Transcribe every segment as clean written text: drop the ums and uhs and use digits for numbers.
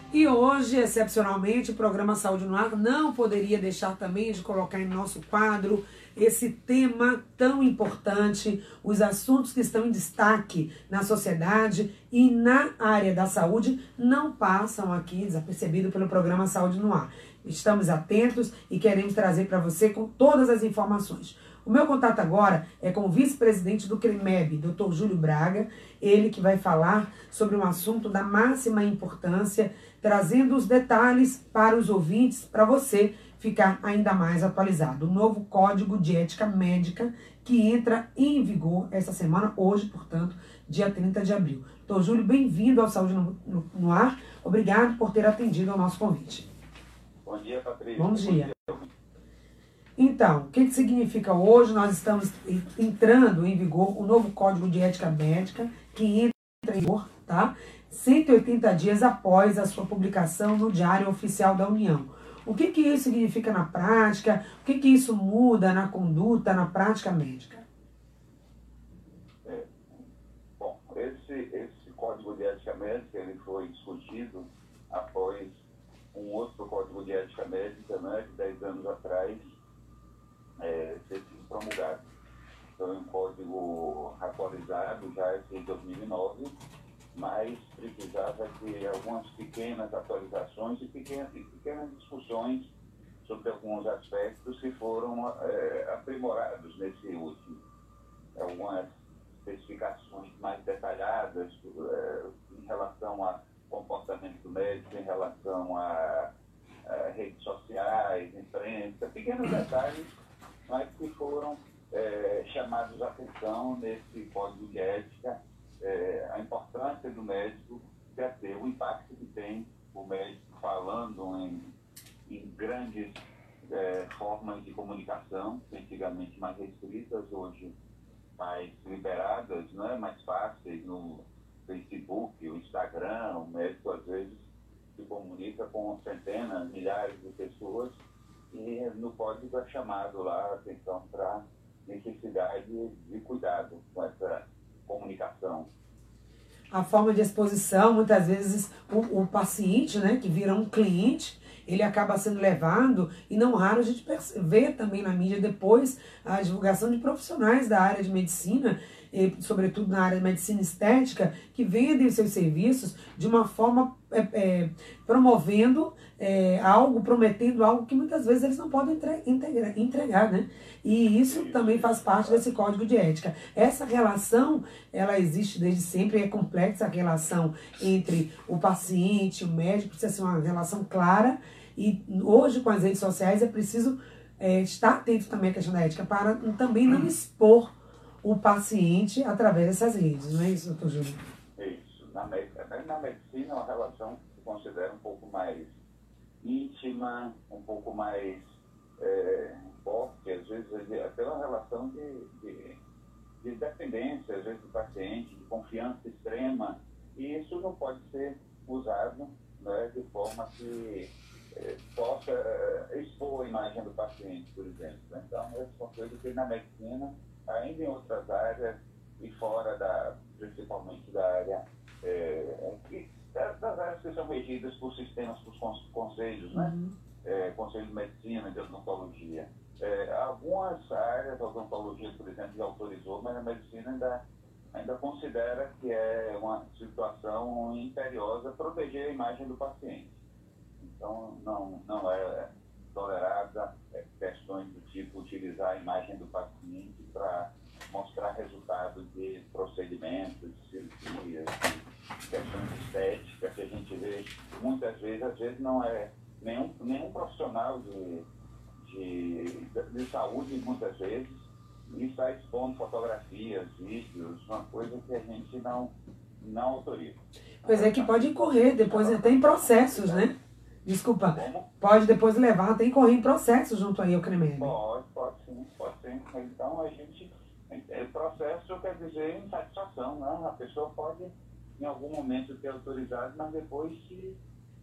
E hoje, excepcionalmente, o programa Saúde no Ar não poderia deixar também de colocar em nosso quadro esse tema tão importante, os assuntos que estão em destaque na sociedade e na área da saúde não passam aqui desapercebido pelo programa Saúde no Ar. Estamos atentos e queremos trazer para você com todas as informações. O meu contato agora é com o vice-presidente do CREMEB, Dr. Júlio Braga, ele que vai falar sobre um assunto da máxima importância, trazendo os detalhes para os ouvintes, para você ficar ainda mais atualizado. O novo Código de Ética Médica que entra em vigor essa semana, hoje, portanto, dia 30 de abril. Dr. Júlio, bem-vindo ao Saúde no Ar. Obrigado por ter atendido ao nosso convite. Bom dia, Patrícia. Bom dia. Então, o que significa hoje? Nós estamos entrando em vigor o novo Código de Ética Médica, que entra em vigor, tá? 180 dias após a sua publicação no Diário Oficial da União. O que isso significa na prática? O que isso muda na conduta, na prática médica? Bom, esse Código de Ética Médica ele foi discutido após um outro Código de Ética Médica, né, de 10 anos atrás, ter sido promulgado. Então, é um código atualizado, já é de 2009, mas precisava de algumas pequenas atualizações e pequenas discussões sobre alguns aspectos que foram aprimorados nesse último. Algumas especificações mais detalhadas em relação a comportamento médico, em relação a redes sociais, imprensa, pequenos detalhes, mas que foram chamados a atenção nesse Código de Ética, a importância do médico ter o impacto que tem o médico falando em grandes formas de comunicação, antigamente mais restritas, hoje mais liberadas, né, mais fáceis, no Facebook, o Instagram. O médico às vezes se comunica com centenas, milhares de pessoas e no código é chamado lá a atenção para a necessidade de cuidado com essa comunicação. A forma de exposição, muitas vezes o paciente, né, que vira um cliente, ele acaba sendo levado, e não raro a gente vê também na mídia depois a divulgação de profissionais da área de medicina, sobretudo na área de medicina estética, que vendem os seus serviços de uma forma promovendo algo, prometendo algo que muitas vezes eles não podem entregar, né? E isso também faz parte desse código de ética. Essa relação, ela existe desde sempre, é complexa a relação entre o paciente, o médico, precisa ser uma relação clara, e hoje com as redes sociais é preciso estar atento também à questão da ética, para também não expor o paciente através dessas redes, não é isso, doutor Júlio? Isso. Na medicina, uma relação que se considera um pouco mais íntima, um pouco mais forte, às vezes até uma relação de dependência, às vezes, do paciente, de confiança extrema, e isso não pode ser usado, né, de forma que possa expor a imagem do paciente, por exemplo. Então, essas são coisas que na medicina, ainda em outras áreas e fora principalmente da área, das áreas que são regidas por sistemas, por conselhos, né? Conselho de Medicina, de Odontologia. Algumas áreas, a odontologia, por exemplo, já autorizou, mas a medicina ainda considera que é uma situação imperiosa proteger a imagem do paciente. Então, não é tolerada questões do tipo utilizar a imagem do paciente para mostrar resultados de procedimentos, de cirurgias, de questões estéticas que a gente vê muitas vezes, às vezes não é nenhum profissional de saúde, muitas vezes, e está expondo fotografias, vídeos, uma coisa que a gente não autoriza. Pois é, que pode incorrer depois até em processos, né? Desculpa, pode depois levar até incorrer em processos junto aí ao CREMEB. Pode sim. Então, processo quer dizer insatisfação, né? A pessoa pode, em algum momento, ter autorizado, mas depois se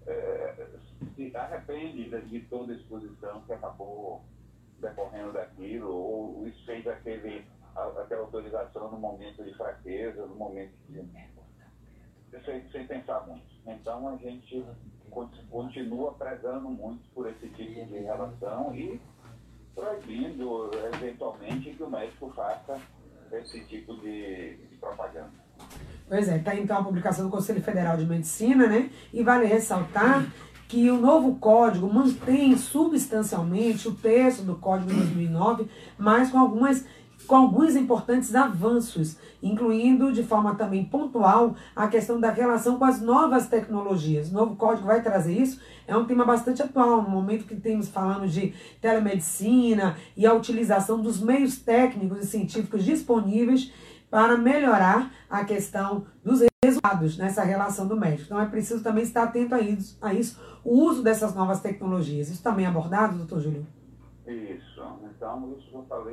arrepende de toda a exposição que acabou decorrendo daquilo, ou fez aquela autorização no momento de fraqueza, no momento de... sem pensar muito. Então, a gente continua prezando muito por esse tipo de relação e proibindo, eventualmente, que o médico faça esse tipo de propaganda. Pois é, está então a publicação do Conselho Federal de Medicina, né? E vale ressaltar que o novo código mantém substancialmente o texto do Código de 2009, mas com alguns importantes avanços, incluindo de forma também pontual a questão da relação com as novas tecnologias. O novo código vai trazer isso, é um tema bastante atual, no momento que temos falando de telemedicina e a utilização dos meios técnicos e científicos disponíveis para melhorar a questão dos resultados nessa relação do médico. Então é preciso também estar atento a isso, o uso dessas novas tecnologias. Isso também é abordado, doutor Júlio? Isso. Então, isso que eu falei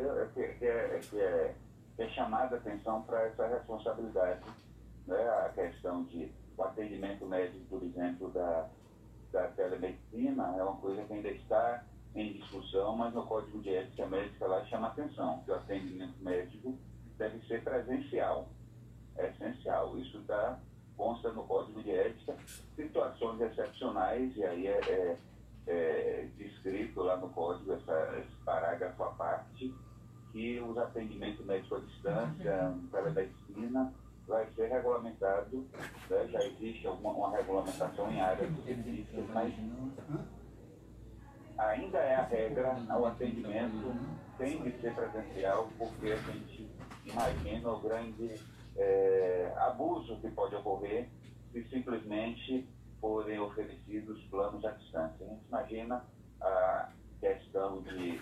é chamada a atenção para essa responsabilidade, né? A questão de o atendimento médico, por exemplo, da telemedicina, é uma coisa que ainda está em discussão, mas no Código de Ética Médica lá chama a atenção, que o atendimento médico deve ser presencial. É essencial. Isso consta no Código de Ética, situações excepcionais, e aí é descrito lá no Código esse parágrafo à parte, que os atendimentos médicos à distância, telemedicina, vai ser regulamentado, né? Já existe uma regulamentação em áreas específicas, mas ainda é a regra, o atendimento tem de ser presencial, porque a gente imagina o grande abuso que pode ocorrer se simplesmente forem oferecidos planos à distância. A gente imagina a questão de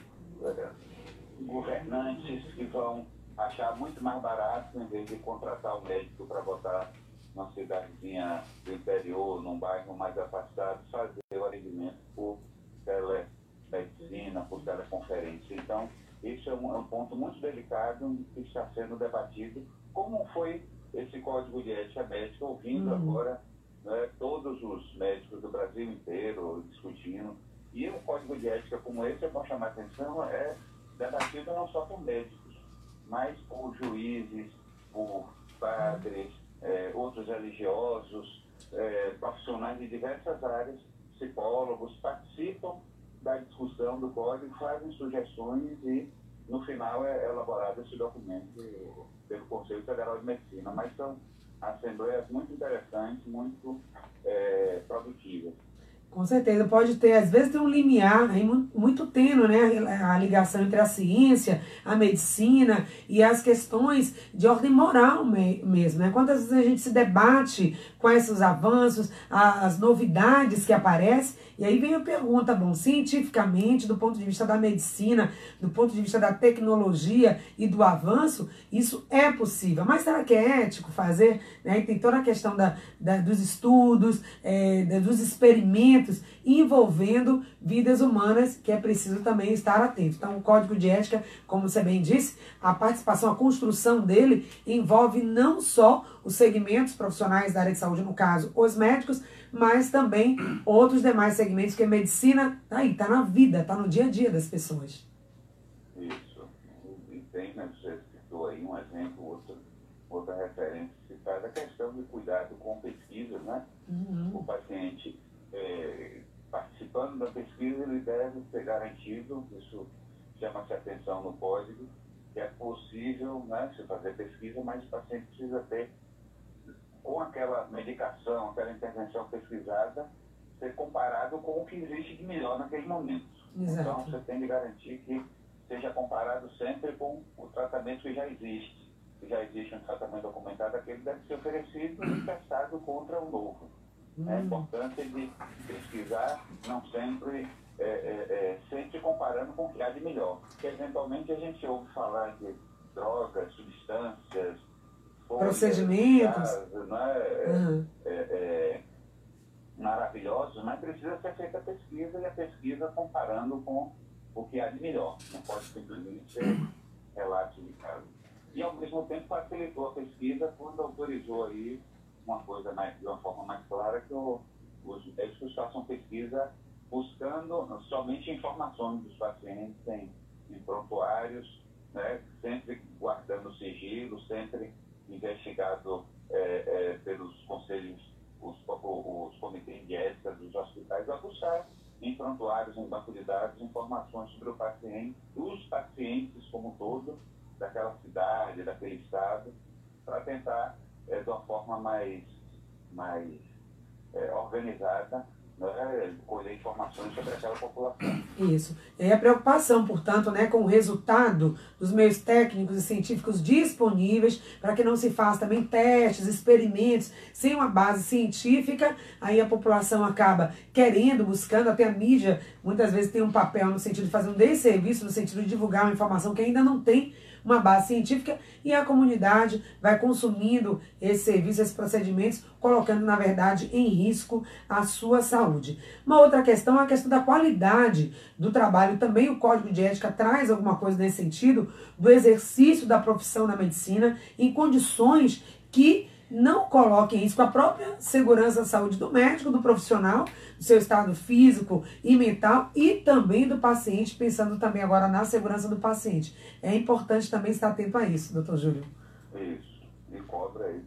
governantes que vão achar muito mais barato, em vez de contratar um médico para botar numa cidadezinha do interior, num bairro mais afastado, fazer o atendimento por telemedicina, por teleconferência. Então, isso é um ponto muito delicado que está sendo debatido. Como foi esse Código de Ética Médica, ouvindo agora, né, todos os médicos do Brasil inteiro discutindo. E um Código de Ética como esse, é bom chamar a atenção, é debatido não só por médicos, mas por juízes, por padres, outros religiosos, profissionais de diversas áreas, psicólogos, participam da discussão do código, fazem sugestões e, no final, é elaborado esse documento pelo Conselho Federal de Medicina. Mas são assembleias muito interessantes, muito produtivas. Com certeza, pode ter, às vezes tem um limiar aí muito tênue, né? A ligação entre a ciência, a medicina e as questões de ordem moral mesmo, né? Quantas vezes a gente se debate com esses avanços, as novidades que aparecem, e aí vem a pergunta, bom, cientificamente, do ponto de vista da medicina, do ponto de vista da tecnologia e do avanço, isso é possível. Mas será que é ético fazer? Né? Tem toda a questão dos estudos, dos experimentos envolvendo vidas humanas, que é preciso também estar atento. Então, o Código de Ética, como você bem disse, a participação, a construção dele envolve não só os segmentos profissionais da área de saúde, no caso, os médicos, mas também outros demais segmentos, que a medicina está aí, está na vida, está no dia a dia das pessoas. Isso. E tem, né, você citou aí um exemplo, outra referência citada, a questão de cuidado com pesquisa, né? O paciente participando da pesquisa, ele deve ser garantido, isso chama-se atenção no código, que é possível, né, se fazer pesquisa, mas o paciente precisa ter, com aquela medicação, aquela intervenção pesquisada, ser comparado com o que existe de melhor naquele momento. Exato. Então, você tem de garantir que seja comparado sempre com o tratamento que já existe. Se já existe um tratamento documentado, aquele deve ser oferecido e testado contra o novo. É importante de pesquisar, não sempre, sempre comparando com o que há de melhor. Porque, eventualmente, a gente ouve falar de drogas, substâncias, procedimentos, maravilhosos, mas precisa ser feita a pesquisa, e a pesquisa comparando com o que há de melhor. Não pode simplesmente ser relato de caso. E, ao mesmo tempo, facilitou a pesquisa quando autorizou aí uma coisa de uma forma mais clara, que os médicos façam pesquisa buscando somente informações dos pacientes em prontuários, né, sempre guardando sigilo, sempre investigado pelos conselhos, os em prontuários, em banco de dados, informações sobre o paciente, os pacientes como um todo, daquela cidade, daquele estado, para tentar, de uma forma mais organizada, né, colher informações sobre aquela população. Isso. É a preocupação, portanto, né, com o resultado dos meios técnicos e científicos disponíveis, para que não se faça também testes, experimentos, sem uma base científica, aí a população acaba querendo, buscando, até a mídia muitas vezes tem um papel no sentido de fazer um desserviço, no sentido de divulgar uma informação que ainda não tem uma base científica, e a comunidade vai consumindo esse serviço, esses procedimentos, colocando, na verdade, em risco a sua saúde. Uma outra questão é a questão da qualidade do trabalho. Também o Código de Ética traz alguma coisa nesse sentido, do exercício da profissão na medicina em condições que não coloquem em risco a própria segurança da saúde do médico, do profissional, do seu estado físico e mental e também do paciente, pensando também agora na segurança do paciente. É importante também estar atento a isso, doutor Júlio. Isso. E cobra aí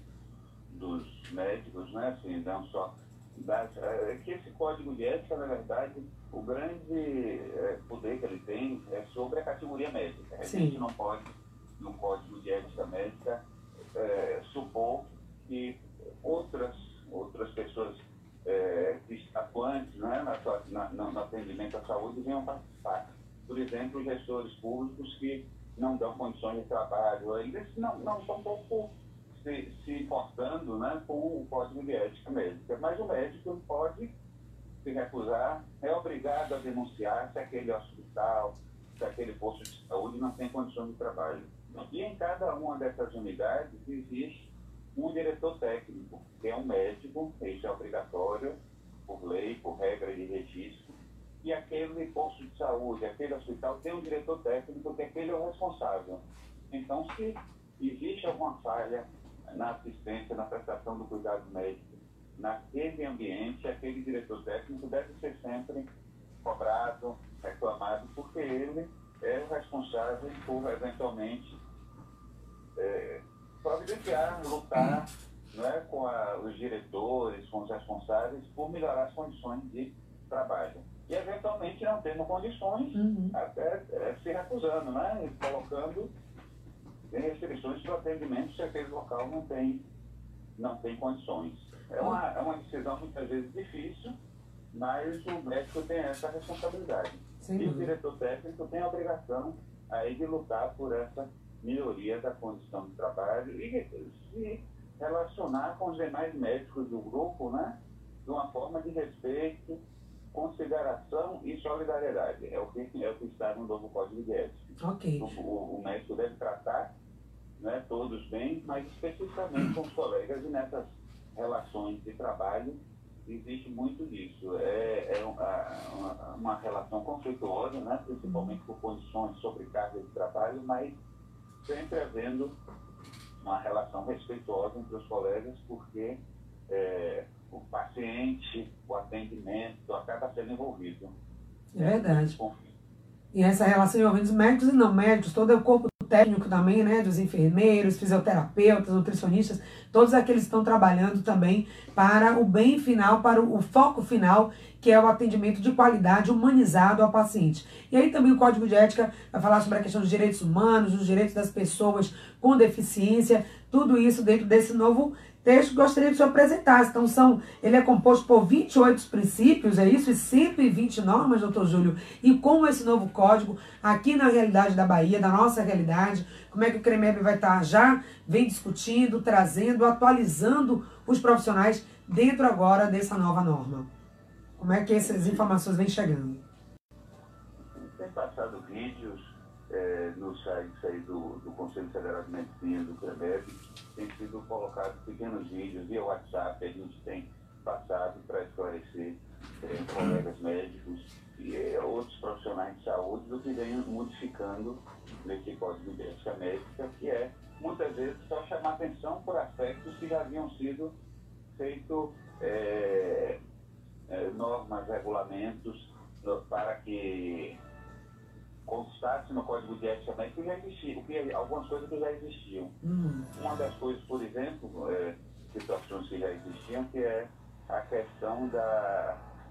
dos médicos, né? Assim, não só que esse código de ética, na verdade, o grande poder que ele tem é sobre a categoria médica. A gente não pode, no código de ética médica, supor que outras pessoas atuantes, né, no atendimento à saúde venham participar. Por exemplo, os gestores públicos que não dão condições de trabalho, eles não estão um pouco se importando, né, com o código de ética médica. Mas o médico pode se recusar, é obrigado a denunciar se aquele hospital, se aquele posto de saúde não tem condições de trabalho. E em cada uma dessas unidades existe um diretor técnico, que é um médico, isso é obrigatório, por lei, por regra de registro, e aquele posto de saúde, aquele hospital tem um diretor técnico, que aquele é o responsável. Então, se existe alguma falha na assistência, na prestação do cuidado médico, naquele ambiente, aquele diretor técnico deve ser sempre cobrado, reclamado, porque ele é o responsável por, eventualmente, providenciar, lutar, né, com os diretores, com os responsáveis, por melhorar as condições de trabalho. E, eventualmente, não tendo condições, até se recusando, né, e colocando restrições para o atendimento se aquele local não tem condições. É uma decisão muitas vezes difícil, mas o médico tem essa responsabilidade. Sim. E o diretor técnico tem a obrigação aí de lutar por essa melhoria da condição de trabalho e se relacionar com os demais médicos do grupo, né, de uma forma de respeito, consideração e solidariedade. É o que está no novo Código de Ética. Okay. O médico deve tratar, né, todos bem, mas especificamente com os colegas, e nessas relações de trabalho existe muito disso. É uma relação conflituosa, né, principalmente por condições, sobrecarga de trabalho, mas sempre havendo uma relação respeitosa entre os colegas, porque o paciente, o atendimento, acaba sendo envolvido. É verdade. E essa relação envolvendo os médicos e não médicos, todo o corpo técnico também, né, dos enfermeiros, fisioterapeutas, nutricionistas, todos aqueles que estão trabalhando também para o bem final, para o foco final, que é o atendimento de qualidade humanizado ao paciente. E aí também o Código de Ética vai falar sobre a questão dos direitos humanos, dos direitos das pessoas com deficiência, tudo isso dentro desse novo texto que gostaria que o senhor apresentasse. Então, ele é composto por 28 princípios, é isso? E 120 normas, doutor Júlio. E como esse novo código, aqui na realidade da Bahia, da nossa realidade, como é que o CREMEB vai estar já vem discutindo, trazendo, atualizando os profissionais dentro agora dessa nova norma? Como é que essas informações vêm chegando? Tem passado vídeos nos sites aí do Conselho Federal de Medicina, do CREMEB, tem sido colocados pequenos vídeos via WhatsApp, a gente tem passado para esclarecer colegas médicos e outros profissionais de saúde do que vem modificando nesse Código de Ética Médica, que é, muitas vezes, só chamar atenção por aspectos que já haviam sido feitos normas, regulamentos, para que constasse no Código de Ética Médica que já existia, algumas coisas que já existiam. Uma das coisas, por exemplo, situações que já existiam, que é a questão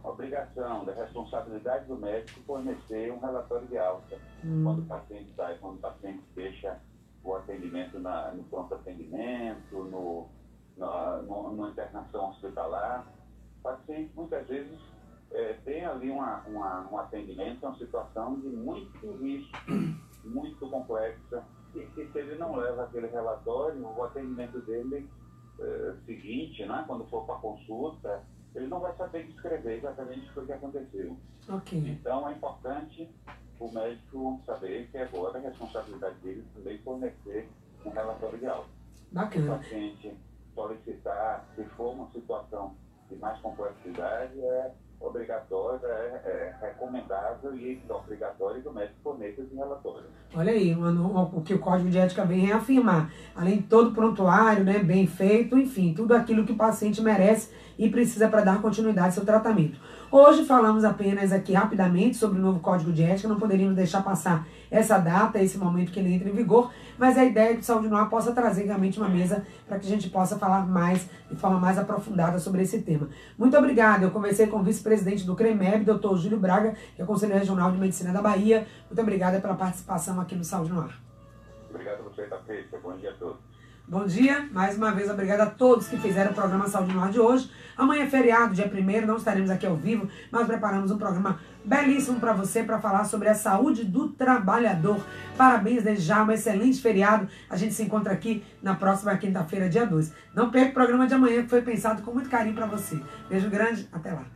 obrigação, da responsabilidade do médico fornecer um relatório de alta quando o paciente sai, quando o paciente deixa o atendimento no pronto atendimento, numa internação hospitalar. O paciente muitas vezes tem ali um atendimento, uma situação de muito risco, muito complexa, e que se ele não leva aquele relatório, o atendimento dele seguinte, né, quando for para a consulta, ele não vai saber descrever exatamente o que aconteceu. Ok. Então é importante o médico saber que agora a responsabilidade dele também fornecer um relatório de alta. Bacana. O paciente solicitar, se for uma situação de mais complexidade, é obrigatório, é recomendável e obrigatório que o médico forneça esse relatório. Olha aí, o que o Código de Ética vem reafirmar. Além de todo prontuário, né, bem feito, enfim, tudo aquilo que o paciente merece e precisa para dar continuidade ao seu tratamento. Hoje falamos apenas aqui rapidamente sobre o novo Código de Ética, não poderíamos deixar passar essa data, esse momento que ele entra em vigor, mas a ideia é que o Saúde no Ar possa trazer realmente uma mesa para que a gente possa falar mais, de forma mais aprofundada sobre esse tema. Muito obrigada, eu conversei com o vice-presidente do CREMEB, Dr. Júlio Braga, que é Conselheiro Regional de Medicina da Bahia. Muito obrigada pela participação aqui no Saúde no Ar. Obrigado a você, Patrícia. Bom dia a todos. Bom dia, mais uma vez obrigada a todos que fizeram o programa Saúde no Ar de hoje. Amanhã é feriado, dia 1º, não estaremos aqui ao vivo, mas preparamos um programa belíssimo para você, para falar sobre a saúde do trabalhador. Parabéns desde já, um excelente feriado. A gente se encontra aqui na próxima quinta-feira, dia 2. Não perca o programa de amanhã, que foi pensado com muito carinho para você. Beijo grande, até lá.